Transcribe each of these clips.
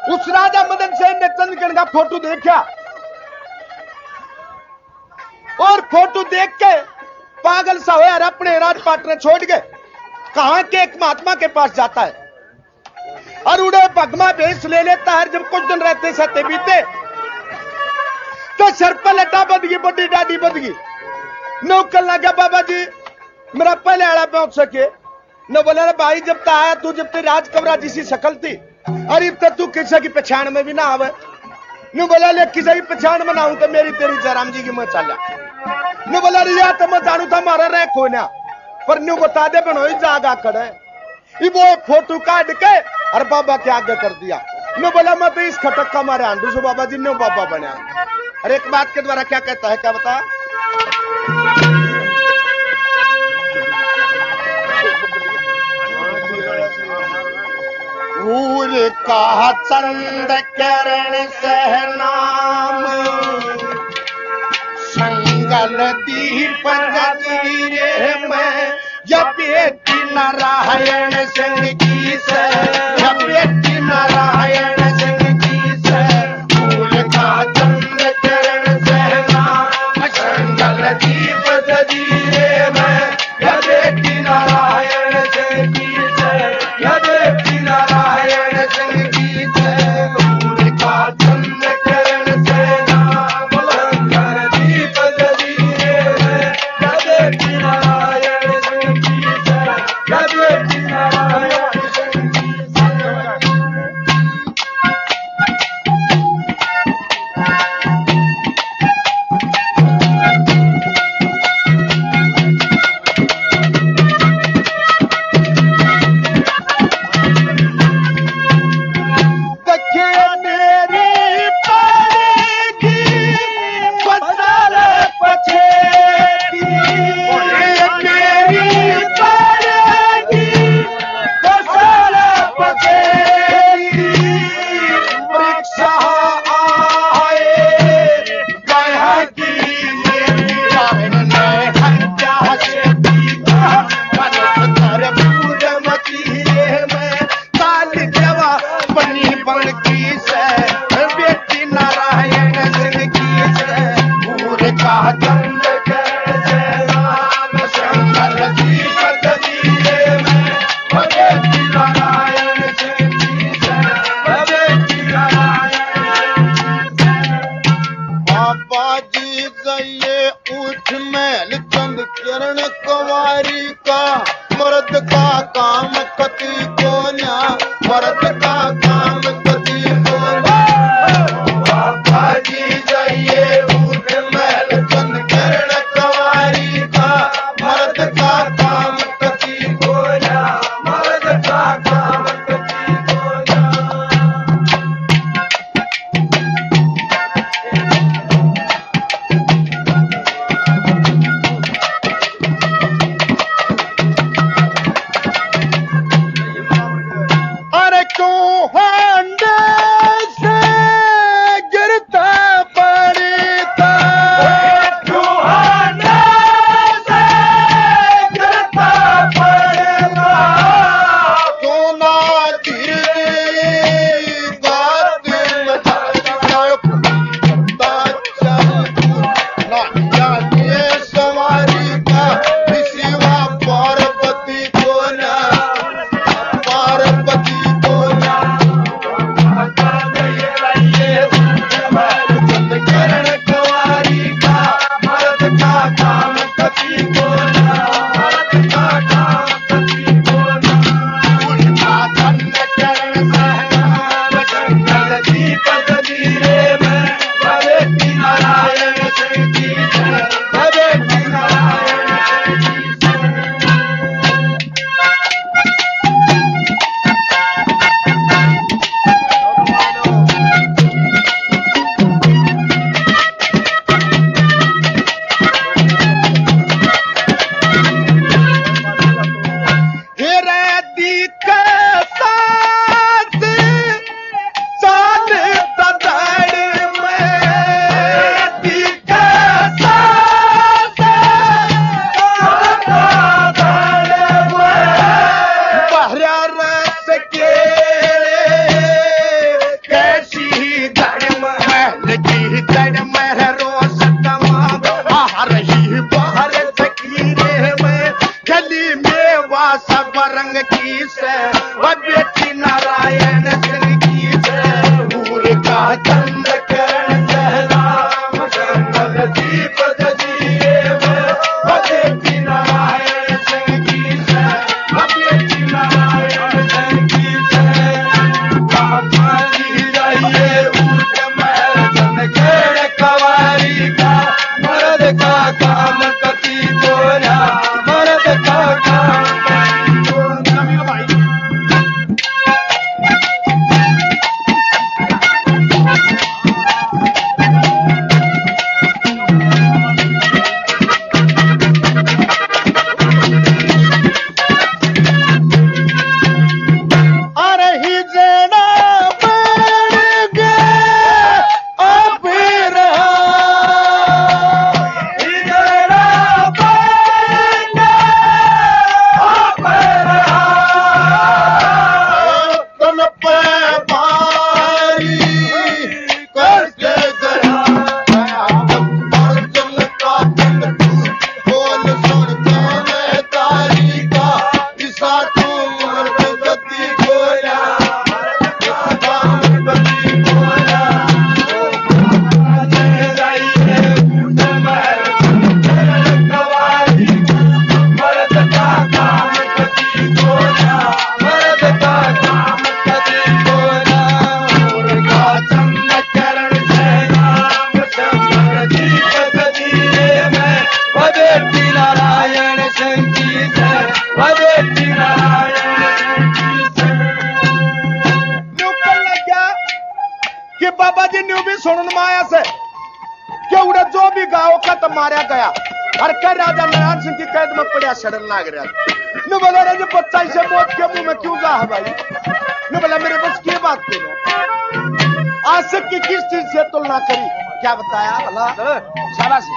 उस राजा मदन सेन ने चंद्रकण का फोटो देखा और फोटो देख के पागल सा हुआ और अपने राजपाट ने छोड़ के कहां के एक महात्मा के पास जाता है और उड़े भगमा भेष ले लेता है। जब कुछ दिन रहते सहते बीते तो सर पर लटा बद गई, बड़ी डाडी बद गई। नौकर लगा बाबा जी मेरा पहले आड़ा पहुंच सके न। बोला भाई जब तक आया तू, जब तेरी राजकबरा जिसी शकल थी, अरे तब तू किसी की पहचान में भी ना आवे। नु बोला ले किसी की पहचान में ना हूं तो मेरी तेरी जयराम जी की मैं चला। नु बोला रिया तो मैं जानू था मारा रह को ना, पर नु बता दे बनोई जागा खड़े। वो फोटो काट के और बाबा के आगे कर दिया। नु बोला मैं तो इस खटक का मारे आंडू से बाबा जी ने बाबा बना। अरे एक बात के द्वारा क्या कहता है, क्या बता? सूर का चंद किरण से नाम संगल दीप जगीरे में यपेति नारायण सिंह की से, यपेति नारायण सिंह की से। सूर का चंद किरण से नाम संगल दीप जगीरे में यपेति नारायण सिंह की से, यपेति नारायण सिंह की से। सूर का चंद किरण से नाम संगल दीप जगीरे में यपेति नारायण सिंह की से, यपेति नारायण सिंह की से। कि बाबा जी ने भी सुनन माया से कि उड़े जो भी गाँव का तो मारा गया हर कर राजा नारायण सिंह की कैद में पड़ा सड़न लाग रहा न बोला राजा बच्चा इसे मौत के मुंह में क्यों जा है भाई न बोला मेरे बस की बात करना आशिक की किस चीज से तुलना करी क्या बताया भला शाबाश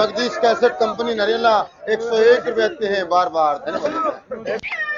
जगदीश कैसेट कंपनी नरेला 101 रुपये हैं बार बार धन्यवाद।